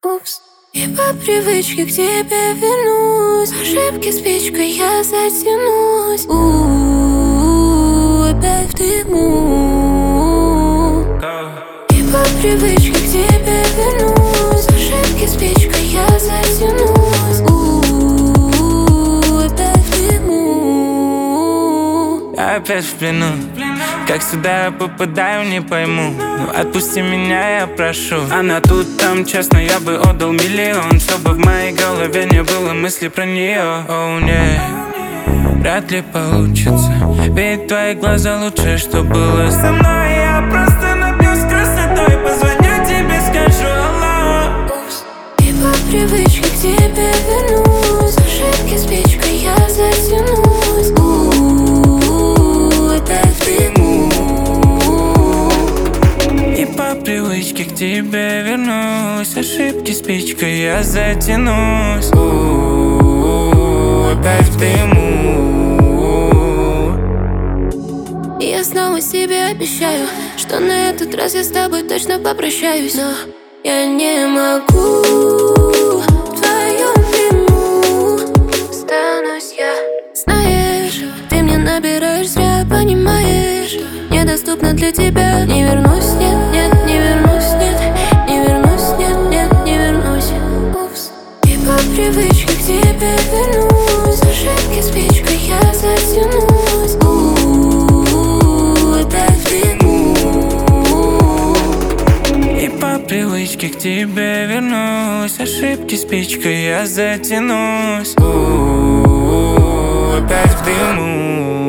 Упс. И по привычке к тебе вернусь. Ошибки спичкой я затянусь. Опять в дыму. И по привычке к тебе вернусь. Ошибки спичкой я затянусь. Опять в дыму. Я опять в плену. Как сюда я попадаю, не пойму. Ну отпусти меня, я прошу. Она тут, там, честно, я бы отдал миллион, чтобы в моей голове не было мыслей про нее. Оу, нет, вряд ли получится. Ведь твои глаза лучшее, что было со мной. Я просто напьюсь красотой, позвоню тебе, скажу алло. И по привычке к тебе вернусь. Ошибки спичкой я затянусь. Опять в дыму. И по привычке к тебе вернусь. Ошибки спичкой я затянусь. Опять в дыму. Я снова себе обещаю, что на этот раз я с тобой точно попрощаюсь. Но я не могу в твоем дыму. Останусь я. Знаешь, ты мне набираешь зря, понимаешь? Недоступно для тебя. Не вернусь, нет, нет, не вернусь, нет. Не вернусь, нет, нет, не вернусь. Упс. И по привычке к тебе вернусь. Ошибки спичкой я затянусь. Опять в дыму. И по привычке к тебе вернусь. Ошибки спичкой я затянусь. Опять в дыму.